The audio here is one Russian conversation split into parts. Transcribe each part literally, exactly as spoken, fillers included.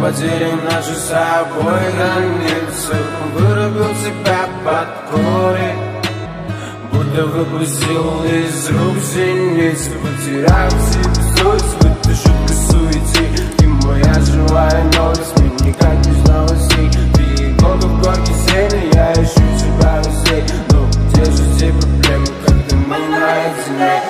потеряем наши с собой границы. Вырубил себя под корень, будто выпустил из рук синицы. Потерял себе совесть в этой жуткой суете. Ты моя живая новость, мне никак без новостей. Ты иголка в горке сена, я ищу тебя везде. Но где же все проблемы, когда мы наедине?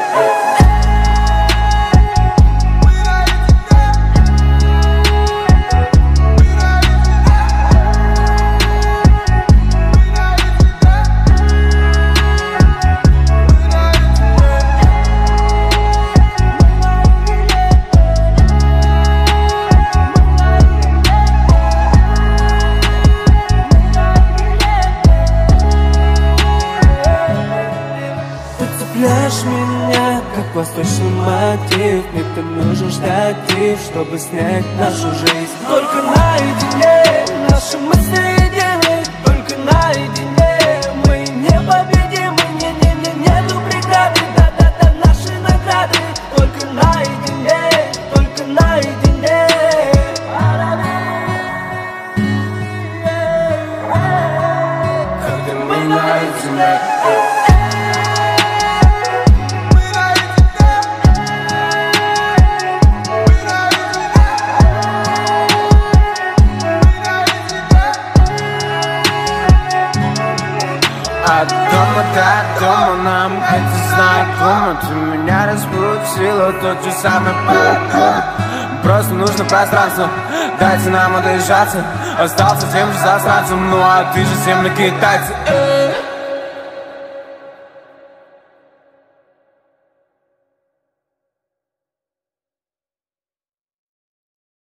Цепляешь меня, как восточный мотив. Мне ты нужен штатив, чтобы снять нашу жизнь. Только наедине наши мысли едины. Только наедине мы непобедимы. Не-не-не, нету преграды. Да-да-да, наши награды. Только наедине, только наедине. Когда мы наедине. От дома до дома нам это знакомо. Ты меня распустила, тот же самый пол. Просто нужно пространство, дайте нам удержаться. Остался тем же засранцем, ну а ты же земный китайцы.